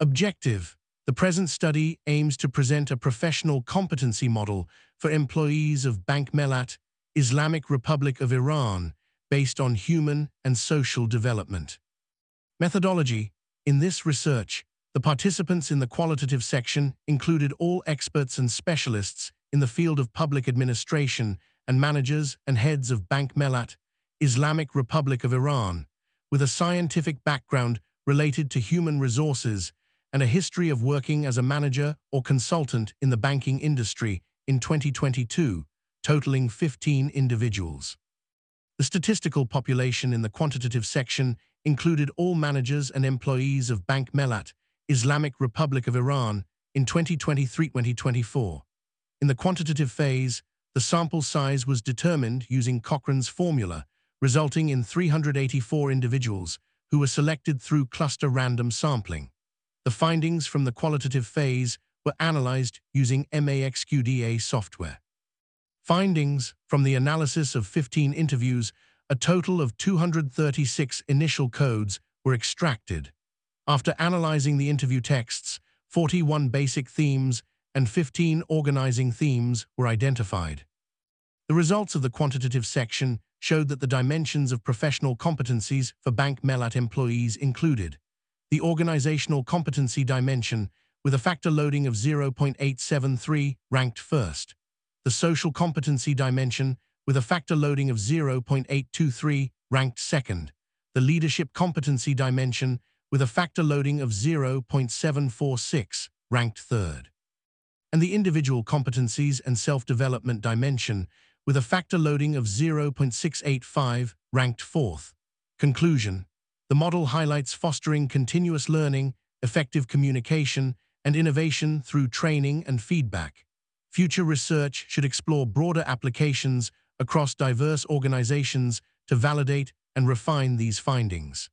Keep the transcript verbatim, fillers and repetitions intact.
Objective: the present study aims to present a professional competency model for employees of Bank Mellat, Islamic Republic of Iran, based on human and social development. Methodology: in this research, the participants in the qualitative section included all experts and specialists in the field of public administration and managers and heads of Bank Mellat, Islamic Republic of Iran, with a scientific background related to human resources and a history of working as a manager or consultant in the banking industry in twenty twenty-two, totaling fifteen individuals. The statistical population in the quantitative section included all managers and employees of Bank Mellat, Islamic Republic of Iran, in twenty twenty-three to twenty twenty-four. In the quantitative phase, the sample size was determined using Cochrane's formula, resulting in three hundred eighty-four individuals who were selected through cluster random sampling. The findings from the qualitative phase were analyzed using MAXQDA software. Findings from the analysis of fifteen interviews, a total of two hundred thirty-six initial codes were extracted. After analyzing the interview texts, forty-one basic themes and fifteen organizing themes were identified. The results of the quantitative section showed that the dimensions of professional competencies for Bank Mellat employees included the organizational competency dimension with a factor loading of zero point eight seven three, ranked first, the social competency dimension with a factor loading of zero point eight two three, ranked second, the leadership competency dimension with a factor loading of zero point seven four six, ranked third, and the individual competencies and self-development dimension with a factor loading of zero point six eight five, ranked fourth. Conclusion: the model highlights fostering continuous learning, effective communication, and innovation through training and feedback. Future research should explore broader applications across diverse organizations to validate and refine these findings.